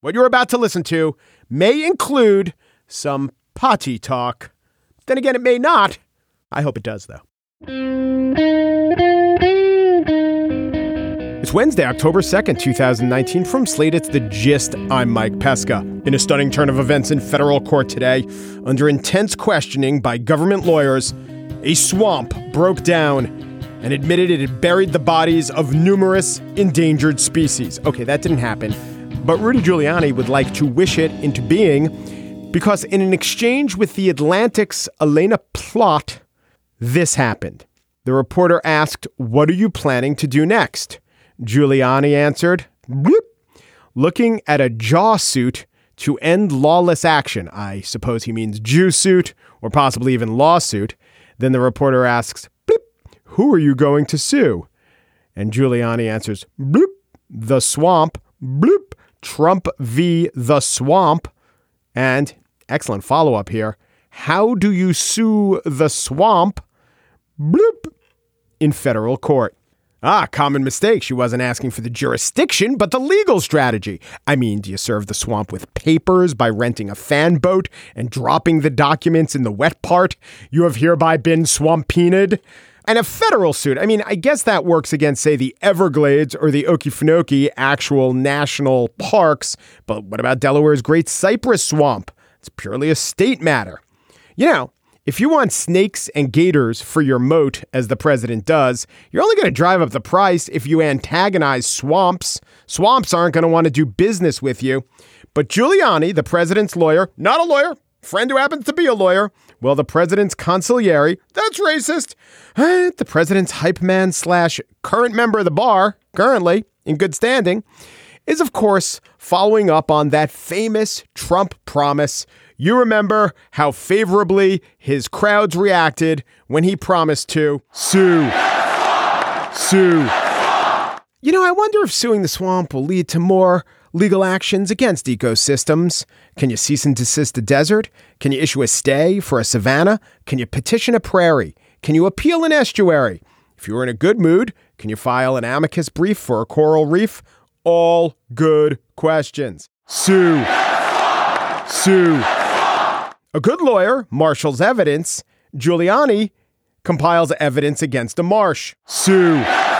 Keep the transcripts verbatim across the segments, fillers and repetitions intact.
What you're about to listen to may include some potty talk. Then again, it may not. I hope it does, though. It's Wednesday, October second, twenty nineteen. From Slate, it's The Gist. I'm Mike Pesca. In a stunning turn of events in federal court today, under intense questioning by government lawyers, a swamp broke down and admitted it had buried the bodies of numerous endangered species. Okay, that didn't happen. But Rudy Giuliani would like to wish it into being because in an exchange with the Atlantic's Elena Plott, this happened. The reporter asked, "What are you planning to do next?" Giuliani answered, "Bloop, looking at a jaw suit to end lawless action." I suppose he means Jew suit or possibly even lawsuit. Then the reporter asks, "Bloop, who are you going to sue?" And Giuliani answers, "Bloop, the swamp. Bloop, Trump v. the swamp." And excellent follow-up here. How do you sue the swamp? Bloop, in federal court. Ah, common mistake. She wasn't asking for the jurisdiction, but the legal strategy. I mean, do you serve the swamp with papers by renting a fan boat and dropping the documents in the wet part? You have hereby been swamp-peaned. And a federal suit, I mean, I guess that works against, say, the Everglades or the Okefenokee, actual national parks. But what about Delaware's Great Cypress Swamp? It's purely a state matter. You know, if you want snakes and gators for your moat, as the president does, you're only going to drive up the price if you antagonize swamps. Swamps aren't going to want to do business with you. But Giuliani, the president's lawyer, not a lawyer, friend who happens to be a lawyer, well, the president's consigliere, that's racist. The president's hype man slash current member of the bar, currently in good standing, is, of course, following up on that famous Trump promise. You remember how favorably his crowds reacted when he promised to sue. Sue. You know, I wonder if suing the swamp will lead to more legal actions against ecosystems. Can you cease and desist a desert? Can you issue a stay for a savanna? Can you petition a prairie? Can you appeal an estuary? If you're in a good mood, can you file an amicus brief for a coral reef? All good questions. Sue. Sue. A good lawyer marshals evidence. Giuliani compiles evidence against a marsh. Sue.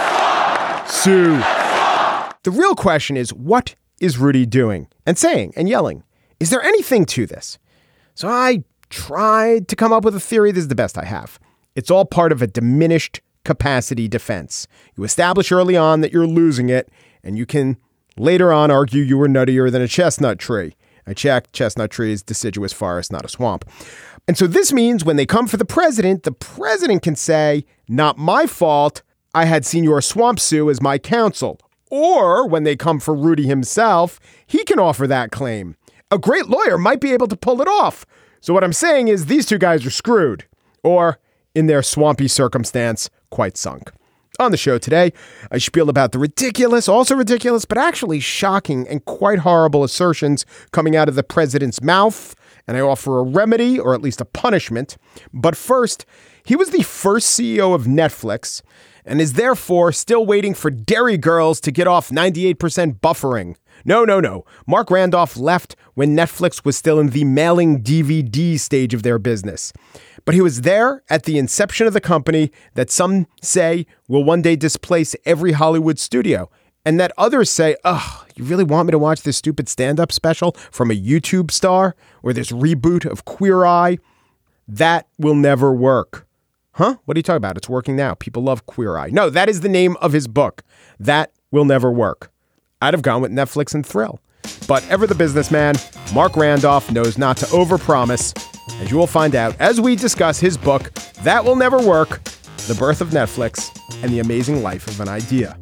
Sue. The real question is, what is Rudy doing and saying and yelling? Is there anything to this? So I tried to come up with a theory. This is the best I have. It's all part of a diminished capacity defense. You establish early on that you're losing it, and you can later on argue you were nuttier than a chestnut tree. I checked. Chestnut tree is deciduous forest, not a swamp. And so this means when they come for the president, the president can say, "Not my fault. I had Senior Swamp Sue as my counsel." Or when they come for Rudy himself, he can offer that claim. A great lawyer might be able to pull it off. So what I'm saying is these two guys are screwed, or in their swampy circumstance, quite sunk. On the show today, I spiel about the ridiculous, also ridiculous, but actually shocking and quite horrible assertions coming out of the president's mouth. And I offer a remedy, or at least a punishment. But first, he was the first C E O of Netflix and is therefore still waiting for Dairy Girls to get off ninety-eight percent buffering. No, no, no. Mark Randolph left when Netflix was still in the mailing D V D stage of their business. But he was there at the inception of the company that some say will one day displace every Hollywood studio. And that others say, "Ugh, you really want me to watch this stupid stand-up special from a YouTube star or this reboot of Queer Eye?" That will never work. Huh? What are you talking about? It's working now. People love Queer Eye. No, that is the name of his book. That will never work. I'd have gone with Netflix and Thrill. But ever the businessman, Mark Randolph knows not to overpromise. As you will find out as we discuss his book, That Will Never Work, The Birth of Netflix and the Amazing Life of an Idea.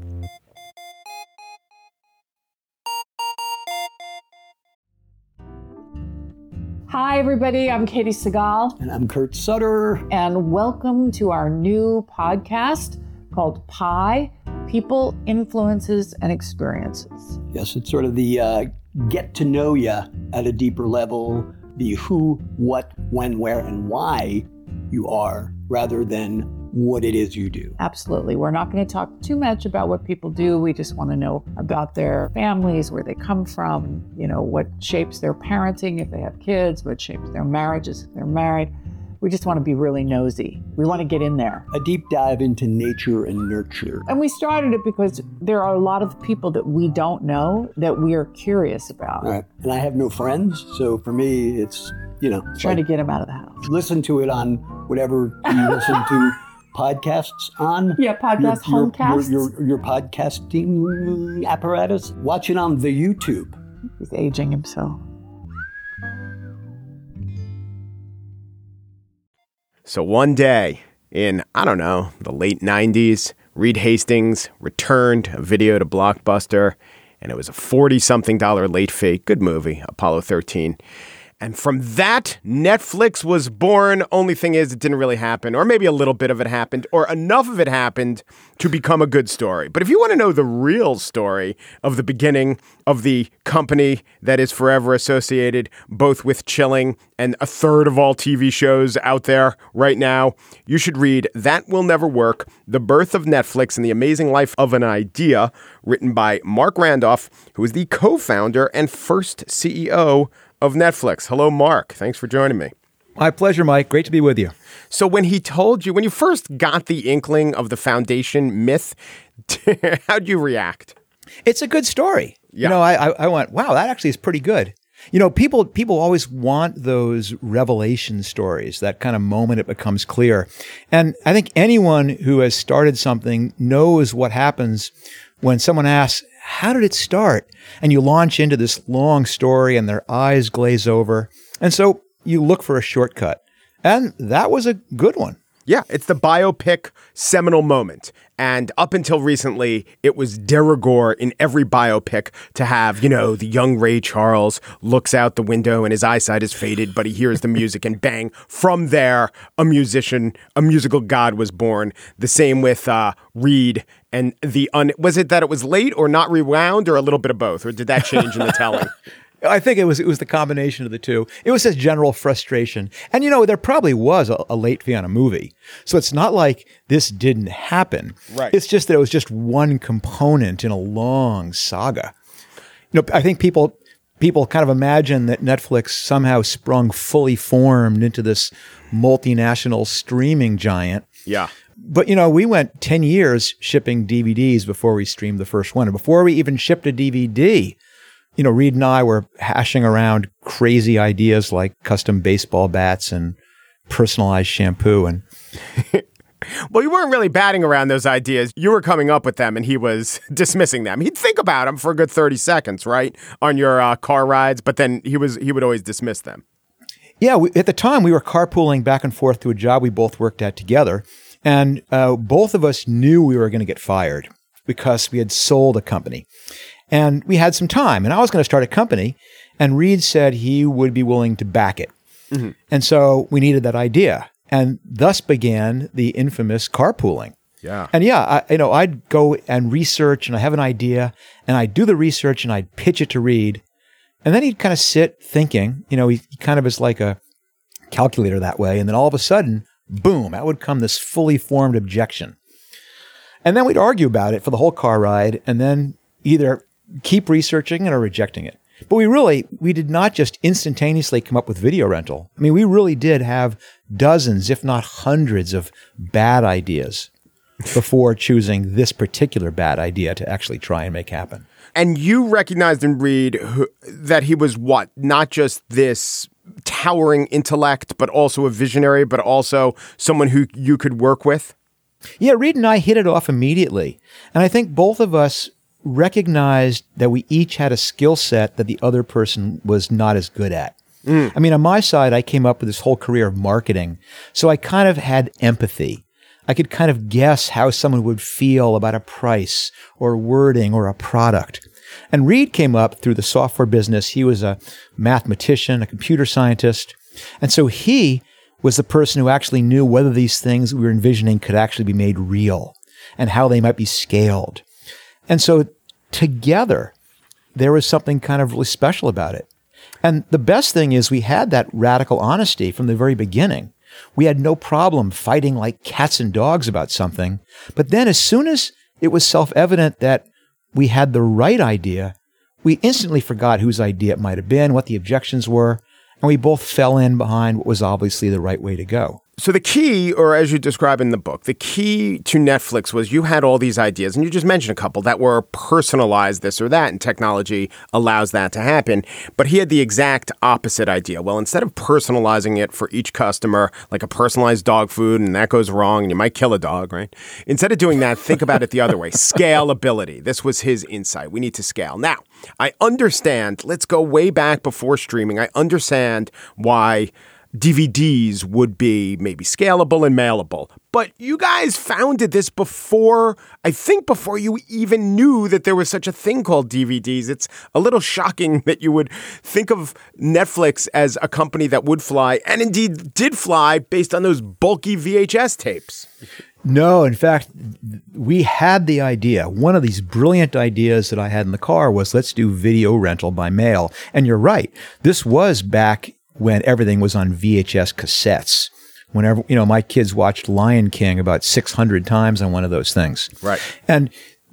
Hi, everybody. I'm Katie Segal. And I'm Kurt Sutter. And welcome to our new podcast called Pi, People, Influences, and Experiences. Yes, it's sort of the uh, get to know you at a deeper level, the who, what, when, where, and why you are, rather than what it is you do. Absolutely. We're not going to talk too much about what people do. We just want to know about their families, where they come from, you know, what shapes their parenting if they have kids, what shapes their marriages if they're married. We just want to be really nosy. We want to get in there. A deep dive into nature and nurture. And we started it because there are a lot of people that we don't know that we are curious about. All right. And I have no friends, so for me, it's, you know. Try like, to get them out of the house. Listen to it on whatever you listen to podcasts on. Yeah, podcast, your, homecasts. Your, your, your podcasting apparatus. Watch it on the YouTube. He's aging himself. So one day in, I don't know, the late nineties, Reed Hastings returned a video to Blockbuster, and it was a forty-something dollar late fee. Good movie, Apollo thirteen. And from that, Netflix was born. Only thing is, it didn't really happen, or maybe a little bit of it happened, or enough of it happened to become a good story. But if you want to know the real story of the beginning of the company that is forever associated both with Chilling and a third of all T V shows out there right now, you should read That Will Never Work, The Birth of Netflix and the Amazing Life of an Idea, written by Marc Randolph, who is the co-founder and first C E O of Netflix. Hello, Mark. Thanks for joining me. My pleasure, Mike. Great to be with you. So when he told you, when you first got the inkling of the foundation myth, how'd you react? It's a good story. Yeah. You know, I, I went, wow, that actually is pretty good. You know, people people always want those revelation stories, that kind of moment it becomes clear. And I think anyone who has started something knows what happens when someone asks, how did it start? And you launch into this long story and their eyes glaze over. And so you look for a shortcut. And that was a good one. Yeah, it's the biopic seminal moment. And up until recently, it was de rigueur in every biopic to have, you know, the young Ray Charles looks out the window and his eyesight is faded, but he hears the music and bang, from there, a musician, a musical god was born. The same with uh, Reed and the, un- was it that it was late or not rewound or a little bit of both? Or did that change in the telling? I think it was it was the combination of the two. It was this general frustration. And, you know, there probably was a, a late fee on a movie. So it's not like this didn't happen. Right. It's just that it was just one component in a long saga. You know, I think people people kind of imagine that Netflix somehow sprung fully formed into this multinational streaming giant. Yeah. But, you know, we went ten years shipping D V Ds before we streamed the first one. And before we even shipped a D V D, you know, Reed and I were hashing around crazy ideas like custom baseball bats and personalized shampoo. And well, you weren't really batting around those ideas. You were coming up with them and he was dismissing them. He'd think about them for a good thirty seconds, right? On your uh, car rides. But then he was he would always dismiss them. Yeah. We, at the time, we were carpooling back and forth to a job we both worked at together. And uh, both of us knew we were going to get fired because we had sold a company. And we had some time, and I was going to start a company, and Reed said he would be willing to back it. Mm-hmm. And so we needed that idea, and thus began the infamous carpooling. Yeah. And yeah, I, you know, I'd go and research, and I have an idea, and I'd do the research, and I'd pitch it to Reed, and then he'd kind of sit thinking, you know, he, he kind of is like a calculator that way, and then all of a sudden, boom, out would come this fully formed objection. And then we'd argue about it for the whole car ride, and then either keep researching it or rejecting it. But we really, we did not just instantaneously come up with video rental. I mean, we really did have dozens, if not hundreds of bad ideas before choosing this particular bad idea to actually try and make happen. And you recognized in Reed who, that he was what? Not just this towering intellect, but also a visionary, but also someone who you could work with? Yeah, Reed and I hit it off immediately. And I think both of us recognized that we each had a skill set that the other person was not as good at. Mm. I mean, on my side, I came up with this whole career of marketing. So I kind of had empathy. I could kind of guess how someone would feel about a price or wording or a product. And Reed came up through the software business. He was a mathematician, a computer scientist. And so he was the person who actually knew whether these things we were envisioning could actually be made real and how they might be scaled. And so together, there was something kind of really special about it. And the best thing is we had that radical honesty from the very beginning. We had no problem fighting like cats and dogs about something. But then as soon as it was self-evident that we had the right idea, we instantly forgot whose idea it might have been, what the objections were, and we both fell in behind what was obviously the right way to go. So the key, or as you describe in the book, the key to Netflix was you had all these ideas, and you just mentioned a couple that were personalized this or that, and technology allows that to happen. But he had the exact opposite idea. Well, instead of personalizing it for each customer, like a personalized dog food, and that goes wrong, and you might kill a dog, right? Instead of doing that, think about it the other way. Scalability. This was his insight. We need to scale. Now, I understand, let's go way back before streaming. I understand why D V Ds would be maybe scalable and mailable. But you guys founded this before, I think before you even knew that there was such a thing called D V Ds. It's a little shocking that you would think of Netflix as a company that would fly, and indeed did fly, based on those bulky V H S tapes. No, in fact, we had the idea. One of these brilliant ideas that I had in the car was, let's do video rental by mail. And you're right. This was back when everything was on V H S cassettes. Whenever, you know, my kids watched Lion King about six hundred times on one of those things. Right. And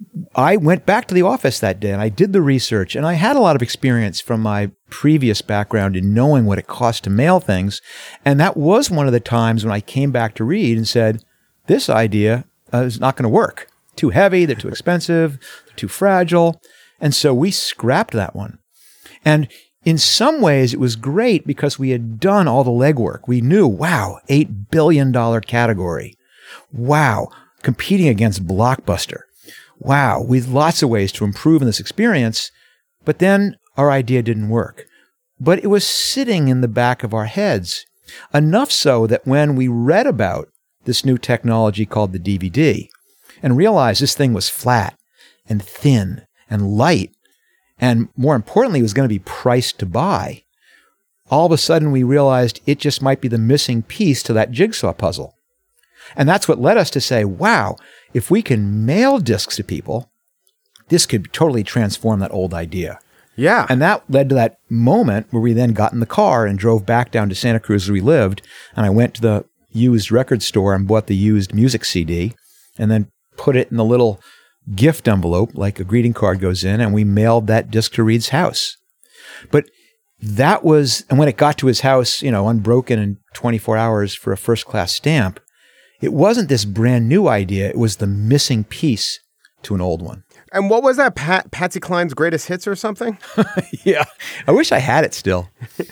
I went back to the office that day and I did the research, and I had a lot of experience from my previous background in knowing what it cost to mail things. And that was one of the times when I came back to read and said, this idea uh, is not going to work. Too heavy, they're too expensive, they're too fragile. And so we scrapped that one. And in some ways, it was great because we had done all the legwork. We knew, wow, eight billion dollars category. Wow, competing against Blockbuster. Wow, with lots of ways to improve in this experience. But then our idea didn't work. But it was sitting in the back of our heads, enough so that when we read about this new technology called the D V D and realized this thing was flat and thin and light, and more importantly, it was going to be priced to buy, all of a sudden we realized it just might be the missing piece to that jigsaw puzzle. And that's what led us to say, wow, if we can mail discs to people, this could totally transform that old idea. Yeah. And that led to that moment where we then got in the car and drove back down to Santa Cruz where we lived, and I went to the used record store and bought the used music C D, and then put it in the little gift envelope, like a greeting card goes in, and we mailed that disc to Reed's house. But that was, and when it got to his house, you know, unbroken in twenty-four hours for a first-class stamp, it wasn't this brand new idea. It was the missing piece to an old one. And what was that, Pat, Patsy Cline's Greatest Hits or something? Yeah. I wish I had it still.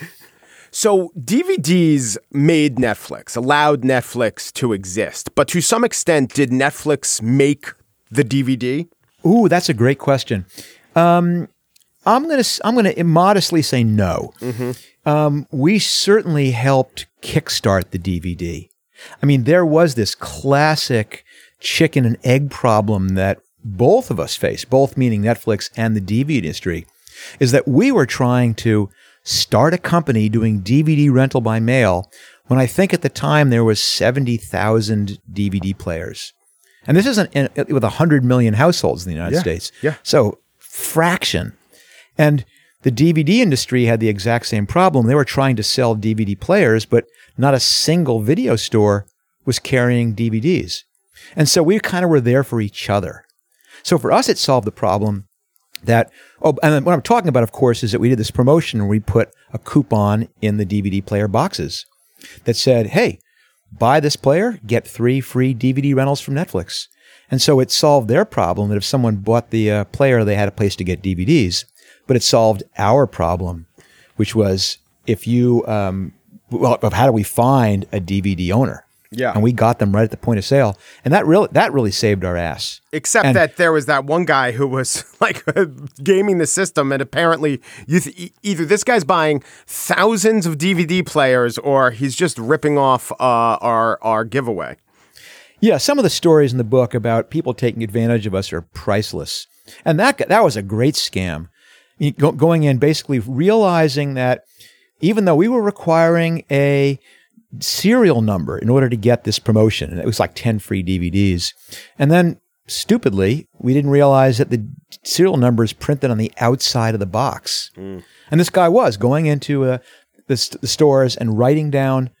So D V Ds made Netflix, allowed Netflix to exist. But to some extent, did Netflix make the D V D? Ooh, that's a great question. Um, I'm gonna I'm gonna immodestly say no. Mm-hmm. Um, we certainly helped kickstart the D V D. I mean, there was this classic chicken and egg problem that both of us faced, both meaning Netflix and the D V D industry, is that we were trying to start a company doing D V D rental by mail when I think at the time there was seventy thousand D V D players. And this isn't in, with one hundred million households in the United yeah, States. Yeah. So fraction. And the D V D industry had the exact same problem. They were trying to sell D V D players, but not a single video store was carrying D V Ds. And so we kind of were there for each other. So for us, it solved the problem that, oh, and what I'm talking about, of course, is that we did this promotion where we put a coupon in the D V D player boxes that said, hey, buy this player, get three free D V D rentals from Netflix. And so it solved their problem that if someone bought the uh, player, they had a place to get D V Ds. But it solved our problem, which was if you, um, well, of how do we find a D V D owner? Yeah. And we got them right at the point of sale. And that really that really saved our ass. Except and, that there was that one guy who was like gaming the system, and apparently you th- either this guy's buying thousands of D V D players or he's just ripping off uh, our our giveaway. Yeah, some of the stories in the book about people taking advantage of us are priceless. And that that was a great scam. You go, going in basically realizing that even though we were requiring a serial number in order to get this promotion, and it was like ten free D V Ds. And then, stupidly, we didn't realize that the serial number is printed on the outside of the box. Mm. And this guy was going into uh, the, st- the stores and writing down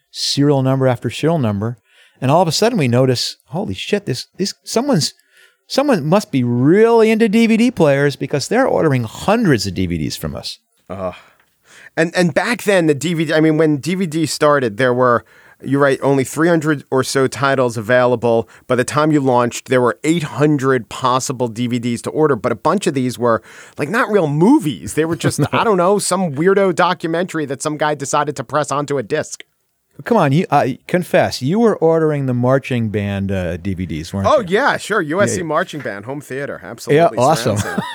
serial number after serial number. And all of a sudden we notice, holy shit, this, this, someone's, someone must be really into D V D players because they're ordering hundreds of D V Ds from us. Uh, and, and back then the D V D, I mean, when D V D started, there were, you're right, only three hundred or so titles available. By the time you launched, there were eight hundred possible D V Ds to order, but a bunch of these were like not real movies. They were just, I don't know, some weirdo documentary that some guy decided to press onto a disc. Come on, you uh, confess, you were ordering the marching band uh, D V Ds, weren't oh, you? Oh, yeah, sure. U S C yeah. Marching Band, home theater. Absolutely. Yeah, awesome.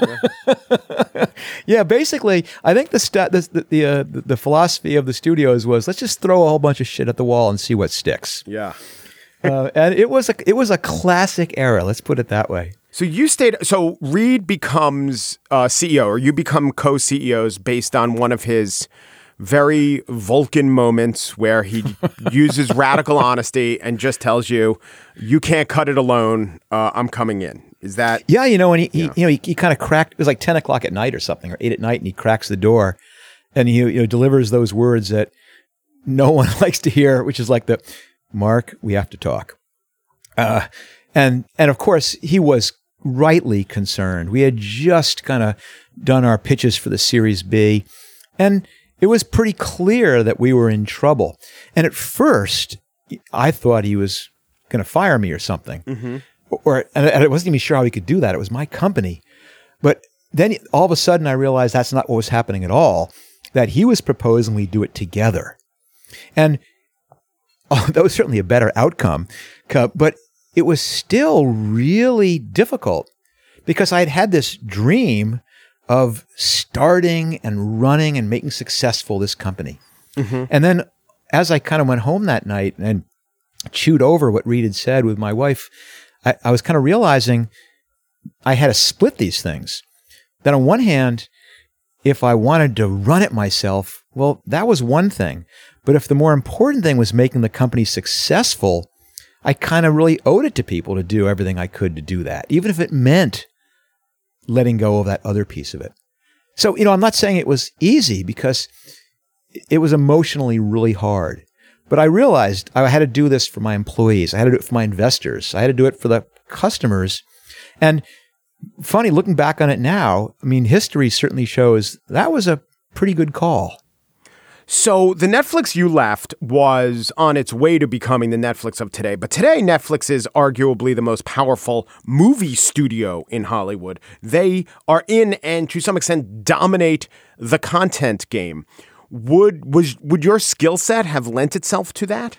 Yeah. yeah, basically, I think the, st- the, the, the, uh, the philosophy of the studios was, let's just throw a whole bunch of shit at the wall and see what sticks. Yeah. uh, and it was, a, it was a classic era, let's put it that way. So you stayed, so Reed becomes uh, C E O, or you become co-C E Os based on one of his very Vulcan moments where he uses radical honesty and just tells you, you can't cut it alone. Uh, I'm coming in. Is that? Yeah. You know, and he, yeah. he you know, he, he kind of cracked, it was like ten o'clock at night or something, or eight at night. And he cracks the door and he, you know, delivers those words that no one likes to hear, which is like the, Mark, we have to talk. Uh, and, and of course he was rightly concerned. We had just kind of done our pitches for the Series B, and it was pretty clear that we were in trouble. And at first, I thought he was going to fire me or something. Mm-hmm. Or, and I wasn't even sure how he could do that. It was my company. But then all of a sudden, I realized that's not what was happening at all, that he was proposing we do it together. And oh, that was certainly a better outcome. But it was still really difficult because I had had this dream of starting and running and making successful this company. Mm-hmm. And then as I kind of went home that night and chewed over what Reed had said with my wife, I, I was kind of realizing I had to split these things. That on one hand, if I wanted to run it myself, well, that was one thing. But if the more important thing was making the company successful, I kind of really owed it to people to do everything I could to do that, even if it meant letting go of that other piece of it. So, you know, I'm not saying it was easy because it was emotionally really hard. But I realized I had to do this for my employees. I had to do it for my investors. I had to do it for the customers. And funny, looking back on it now, I mean, history certainly shows that was a pretty good call. So the Netflix you left was on its way to becoming the Netflix of today. But today, Netflix is arguably the most powerful movie studio in Hollywood. They are in and to some extent dominate the content game. Would was would your skill set have lent itself to that?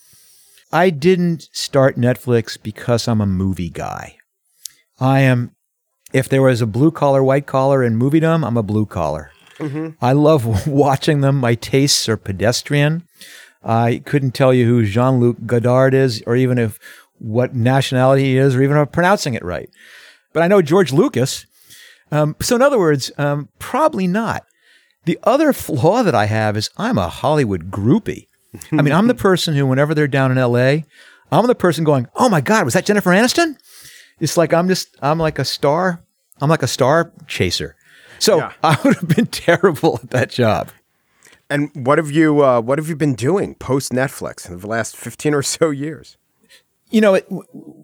I didn't start Netflix because I'm a movie guy. I am, if there was a blue collar, white collar in moviedom, I'm a blue collar. Mm-hmm. I love watching them. My tastes are pedestrian. I couldn't tell you who Jean-Luc Godard is, or even if what nationality he is, or even if I'm pronouncing it right. But I know George Lucas. Um, so in other words, um, probably not. The other flaw that I have is I'm a Hollywood groupie. I mean, I'm the person who, whenever they're down in L A, I'm the person going, "Oh my God, was that Jennifer Aniston?" It's like I'm just, I'm like a star. I'm like a star chaser. So yeah. I would have been terrible at that job. And what have you, uh, what have you been doing post Netflix in the last fifteen or so years? You know, it,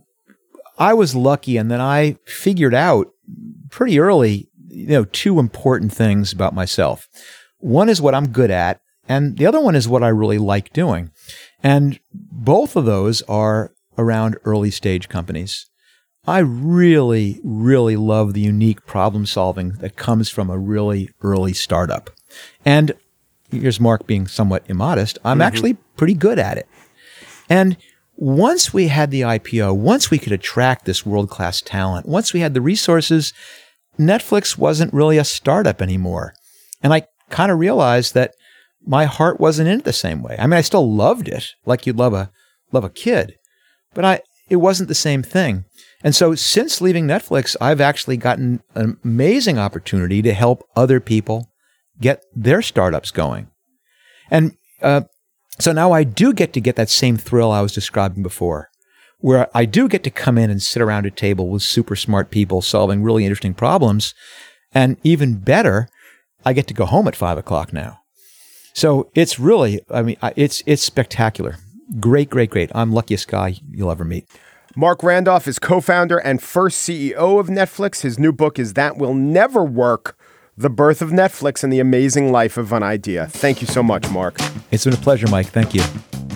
I was lucky, and then I figured out pretty early, you know, two important things about myself. One is what I'm good at, and the other one is what I really like doing. And both of those are around early stage companies. I really, really love the unique problem solving that comes from a really early startup. And here's Mark being somewhat immodest. I'm mm-hmm. actually pretty good at it. And once we had the I P O, once we could attract this world-class talent, once we had the resources, Netflix wasn't really a startup anymore. And I kind of realized that my heart wasn't in it the same way. I mean, I still loved it, like you'd love a love a kid, but I it wasn't the same thing. And so since leaving Netflix, I've actually gotten an amazing opportunity to help other people get their startups going. And uh, so now I do get to get that same thrill I was describing before, where I do get to come in and sit around a table with super smart people solving really interesting problems. And even better, I get to go home at five o'clock now. So it's really, I mean, it's it's spectacular. Great, great, great. I'm luckiest guy you'll ever meet. Marc Randolph is co-founder and first C E O of Netflix. His new book is That Will Never Work: The Birth of Netflix and the Amazing Life of an Idea. Thank you so much, Marc. It's been a pleasure, Mike. Thank you.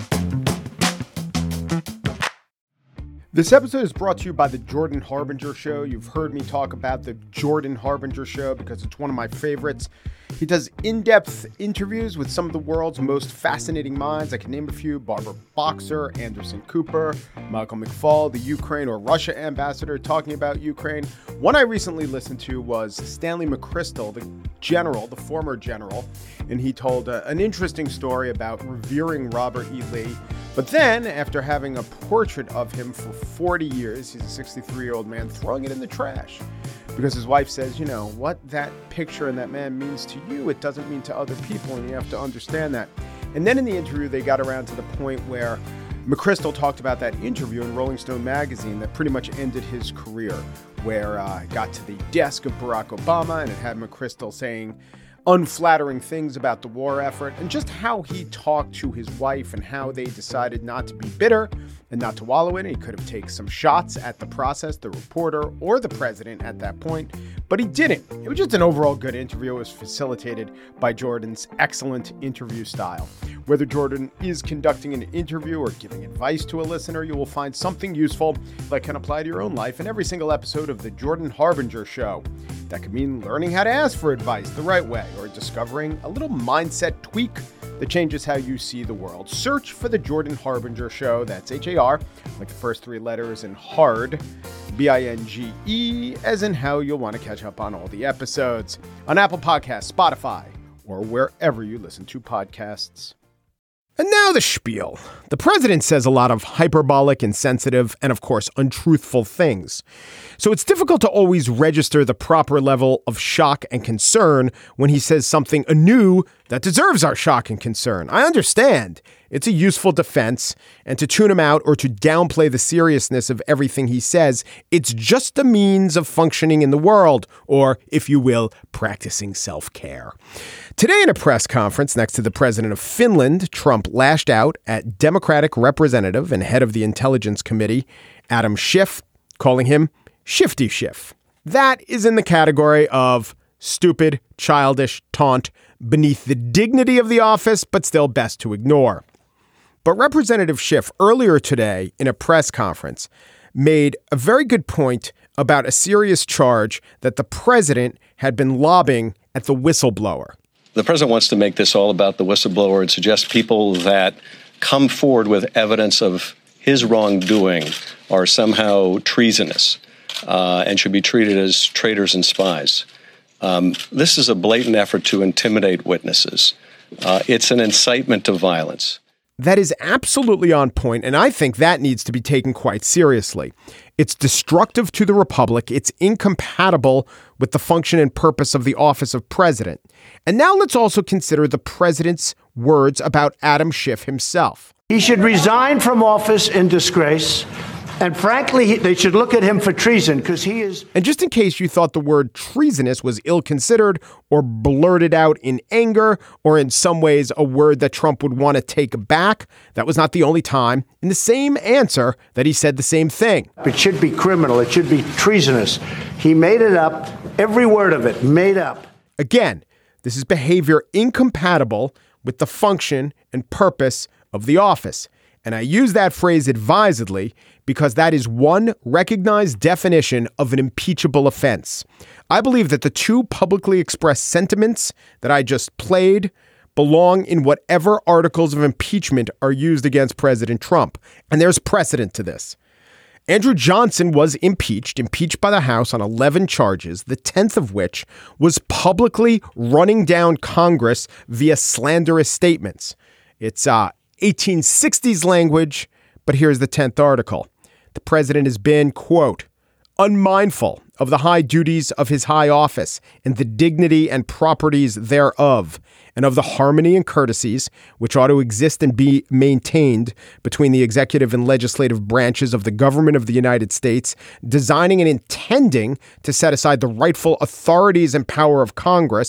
This episode is brought to you by the Jordan Harbinger Show. You've heard me talk about the Jordan Harbinger Show because it's one of my favorites. He does in-depth interviews with some of the world's most fascinating minds. I can name a few: Barbara Boxer, Anderson Cooper, Michael McFaul, the Ukraine or Russia ambassador talking about Ukraine. One I recently listened to was Stanley McChrystal, the general, the former general, and he told uh, an interesting story about revering Robert E. Lee. But then, after having a portrait of him for forty years, he's a sixty-three-year-old man, throwing it in the trash. Because his wife says, you know, what that picture and that man means to you, it doesn't mean to other people, and you have to understand that. And then in the interview, they got around to the point where McChrystal talked about that interview in Rolling Stone magazine that pretty much ended his career, where uh, it got to the desk of Barack Obama, and it had McChrystal saying unflattering things about the war effort, and just how he talked to his wife and how they decided not to be bitter and not to wallow in it. He could have taken some shots at the process, the reporter, or the president at that point, but he didn't. It was just an overall good interview. It was facilitated by Jordan's excellent interview style. Whether Jordan is conducting an interview or giving advice to a listener, you will find something useful that can apply to your own life in every single episode of the Jordan Harbinger Show. That could mean learning how to ask for advice the right way, or discovering a little mindset tweak that changes how you see the world. Search for the Jordan Harbinger Show. That's H A R, like the first three letters, and hard, B I N G E, as in how you'll want to catch up on all the episodes on Apple Podcasts, Spotify, or wherever you listen to podcasts. And now the spiel. The president says a lot of hyperbolic, insensitive, and of course, untruthful things. So it's difficult to always register the proper level of shock and concern when he says something anew that deserves our shock and concern. I understand. It's a useful defense, and to tune him out or to downplay the seriousness of everything he says, it's just a means of functioning in the world, or, if you will, practicing self-care. Today in a press conference next to the president of Finland, Trump lashed out at Democratic representative and head of the Intelligence Committee, Adam Schiff, calling him Shifty Schiff. That is in the category of stupid, childish taunt beneath the dignity of the office, but still best to ignore. But Representative Schiff earlier today in a press conference made a very good point about a serious charge that the president had been lobbing at the whistleblower. The president wants to make this all about the whistleblower and suggest people that come forward with evidence of his wrongdoing are somehow treasonous uh, and should be treated as traitors and spies. Um, this is a blatant effort to intimidate witnesses. Uh, it's an incitement to violence. That is absolutely on point, and I think that needs to be taken quite seriously. It's destructive to the republic. It's incompatible with the function and purpose of the office of president. And now let's also consider the president's words about Adam Schiff himself. He should resign from office in disgrace. And frankly, he, they should look at him for treason because he is. And just in case you thought the word treasonous was ill-considered or blurted out in anger or in some ways a word that Trump would want to take back, that was not the only time in the same answer that he said the same thing. It should be criminal. It should be treasonous. He made it up. Every word of it made up. Again, this is behavior incompatible with the function and purpose of the office. And I use that phrase advisedly because that is one recognized definition of an impeachable offense. I believe that the two publicly expressed sentiments that I just played belong in whatever articles of impeachment are used against President Trump. And there's precedent to this. Andrew Johnson was impeached, impeached by the House on eleven charges, the tenth of which was publicly running down Congress via slanderous statements. It's uh, eighteen sixties language, but here's the tenth article. The president has been, quote, unmindful of the high duties of his high office and the dignity and properties thereof, and of the harmony and courtesies which ought to exist and be maintained between the executive and legislative branches of the government of the United States, designing and intending to set aside the rightful authorities and power of Congress.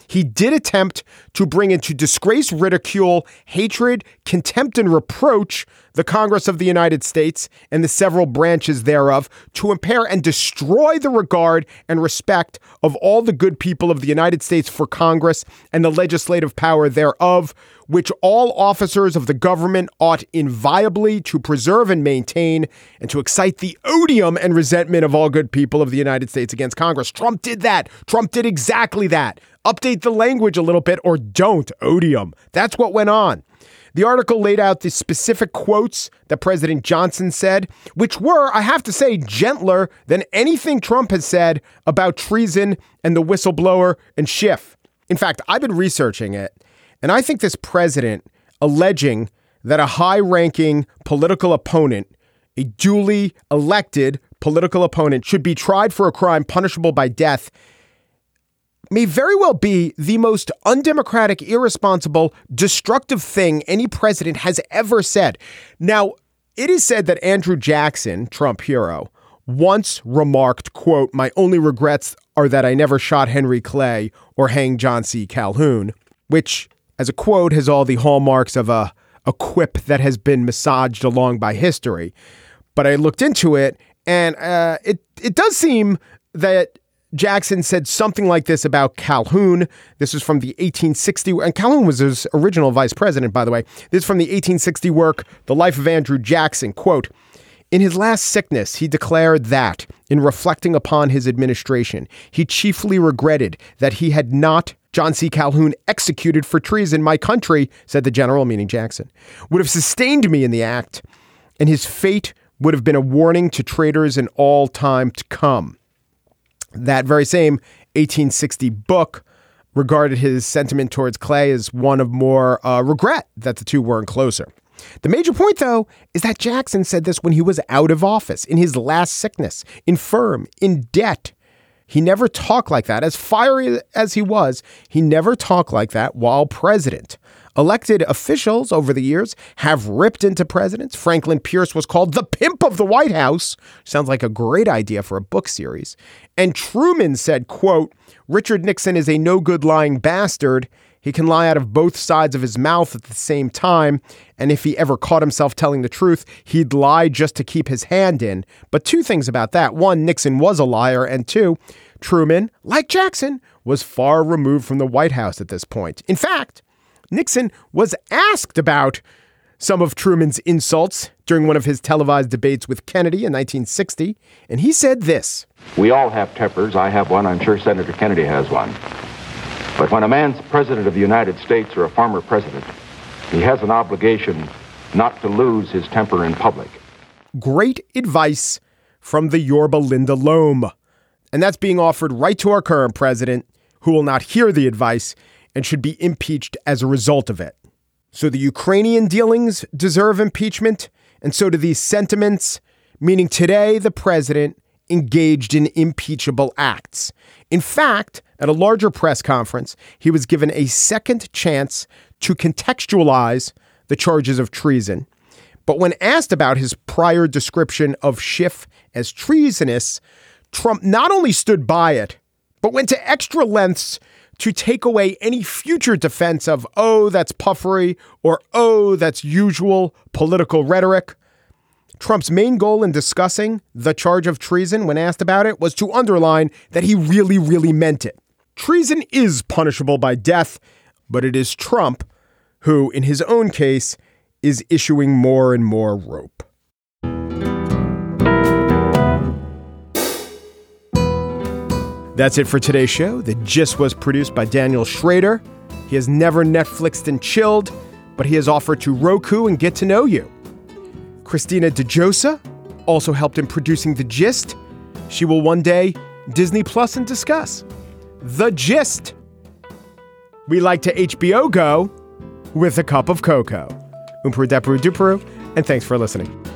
He did attempt to bring into disgrace, ridicule, hatred, contempt, and reproach the Congress of the United States and the several branches thereof, to impair and destroy the regard and respect of all the good people of the United States for Congress and the legislative power thereof, which all officers of the government ought inviolably to preserve and maintain, and to excite the odium and resentment of all good people of the United States against Congress. Trump did that. Trump did exactly that. Update the language a little bit or don't. Odium. That's what went on. The article laid out the specific quotes that President Johnson said, which were, I have to say, gentler than anything Trump has said about treason and the whistleblower and Schiff. In fact, I've been researching it, and I think this president alleging that a high-ranking political opponent, a duly elected political opponent, should be tried for a crime punishable by death may very well be the most undemocratic, irresponsible, destructive thing any president has ever said. Now, it is said that Andrew Jackson, Trump hero, once remarked, quote, "My only regrets are that I never shot Henry Clay or hanged John C. Calhoun," which, as a quote, has all the hallmarks of a, a quip that has been massaged along by history. But I looked into it, and uh, it it does seem that Jackson said something like this about Calhoun. This is from the eighteen sixty, and Calhoun was his original vice president, by the way. This is from the eighteen sixty work, The Life of Andrew Jackson. Quote, "In his last sickness, he declared that, in reflecting upon his administration, he chiefly regretted that he had not John C. Calhoun executed for treason. My country," said the general, meaning Jackson, "would have sustained me in the act, and his fate would have been a warning to traitors in all time to come." That very same eighteen sixty book regarded his sentiment towards Clay as one of more uh, regret that the two weren't closer. The major point, though, is that Jackson said this when he was out of office, in his last sickness, infirm, in debt. He never talked like that. As fiery as he was, he never talked like that while president. Elected officials over the years have ripped into presidents. Franklin Pierce was called the pimp of the White House. Sounds like a great idea for a book series. And Truman said, quote, "Richard Nixon is a no good lying bastard. He can lie out of both sides of his mouth at the same time. And if he ever caught himself telling the truth, he'd lie just to keep his hand in." But two things about that. One, Nixon was a liar. And two, Truman, like Jackson, was far removed from the White House at this point. In fact, Nixon was asked about some of Truman's insults during one of his televised debates with Kennedy in nineteen sixty. And he said this: "We all have tempers. I have one. I'm sure Senator Kennedy has one. But when a man's president of the United States or a former president, he has an obligation not to lose his temper in public." Great advice from the Yorba Linda Loam. And that's being offered right to our current president, who will not hear the advice and should be impeached as a result of it. So the Ukrainian dealings deserve impeachment, and so do these sentiments, meaning today the president engaged in impeachable acts. In fact, at a larger press conference, he was given a second chance to contextualize the charges of treason. But when asked about his prior description of Schiff as treasonous, Trump not only stood by it, but went to extra lengths to take away any future defense of, oh, that's puffery, or oh, that's usual political rhetoric. Trump's main goal in discussing the charge of treason when asked about it was to underline that he really, really meant it. Treason is punishable by death, but it is Trump who, in his own case, is issuing more and more rope. That's it for today's show. The Gist was produced by Daniel Schrader. He has never Netflixed and chilled, but he has offered to Roku and Get to Know You. Christina DeJosa also helped in producing The Gist. She will one day Disney Plus and discuss. The Gist. We like to H B O go with a cup of cocoa. Umperu Deperu Duperu, and thanks for listening.